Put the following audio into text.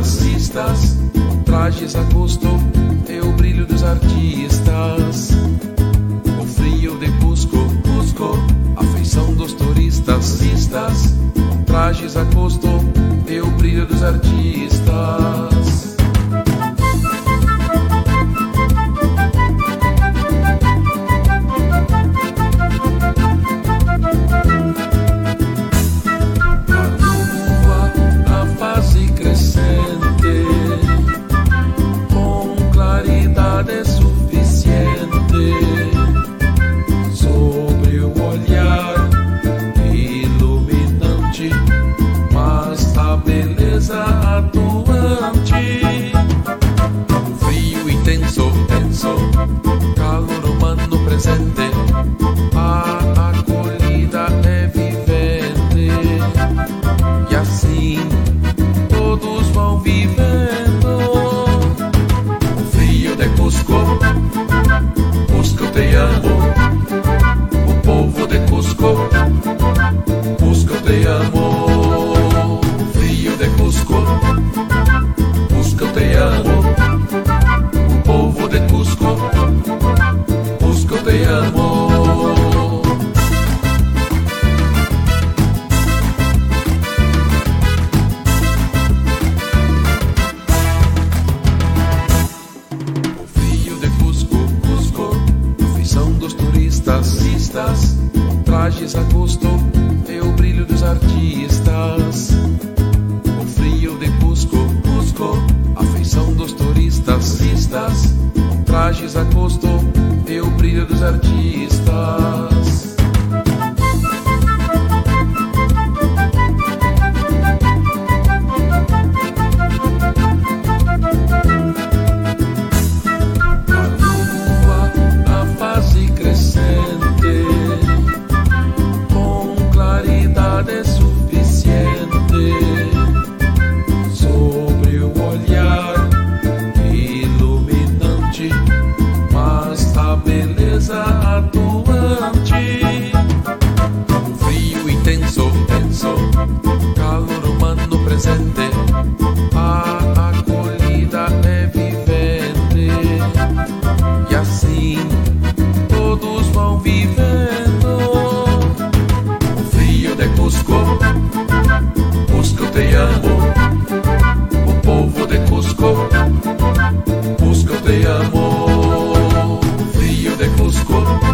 turistas, trajes a gosto e o brilho dos artistas. O frio de Cusco, a feição dos turistas, trajes a gosto e o brilho dos artistas. Trajes a gosto e o brilho dos artistas. O frio de Cusco, a feição dos turistas, trajes a gosto e o brilho dos artistas. Cusco te amo, o povo de Cusco, Cusco te amo, o frio de Cusco.